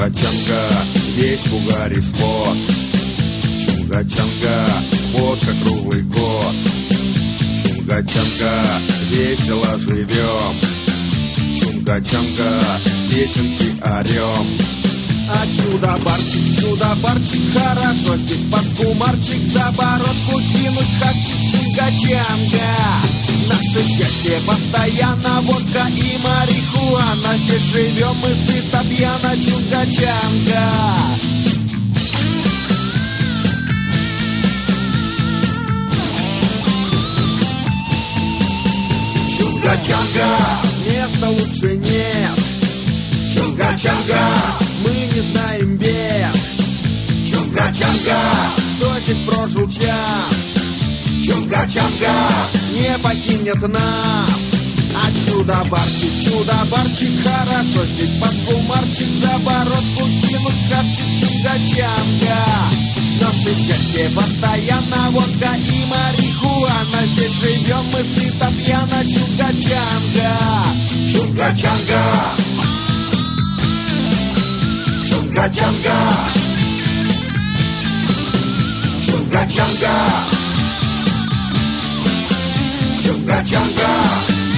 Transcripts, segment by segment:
Чунга-чанга, весь в угаре спот. Чунга-чанга, водка круглый год. Чунга-чанга, весело живем. Чунга-чанга, песенки орем. А чудо-барчик, хорошо здесь под кумарчик. За бородку кинуть хавчик, чунга-чанга. Наше счастье постоянно, водка и марихуана. Здесь живем мы сыто пьяно, чунга-чанга. Чунга-чанга, места лучше нет. Чунга-чанга, мы не знаем бед. Чунга-чанга, кто здесь прожил час? Чунга-чанга, не покинет нас. А чудо-барчик, хорошо здесь под кумарчик. За бородку кинуть хавчик, чунга-чанга. Наше счастье постоянно, водка и марихуана. Здесь живем мы сыто пьяно, чунга-чанга. Чунга-чанга, чунга-чанга, чунга-чанга, чунга-чанга,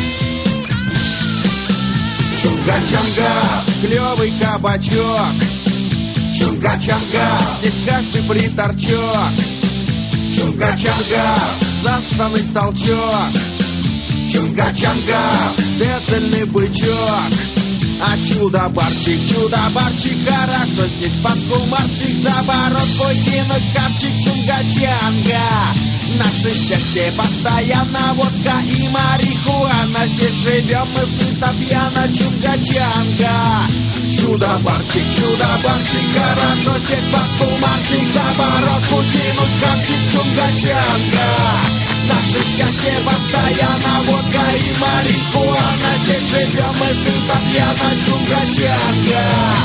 чунга-чанга, клевый кабачок. Чунга-чанга, здесь каждый приторчок. Чунга-чанга, зассанный толчок. Чунга-чанга, децельный бычок. А чудо-барчик, хорошо здесь под кумарчик. За бородку кинуть хавчик, чунга-чанга. Наше счастье постоянно, водка и марихуана. Здесь живем мы сыто пьяно, чунга-чанга. Чудо-барчик, хорошо здесь под кумарчик. За бородку кинуть хавчик, чунга-чанга. Наше счастье постоянно, водка и марихуана. Здесь живем мы сыто пьяно, чунга-чанга.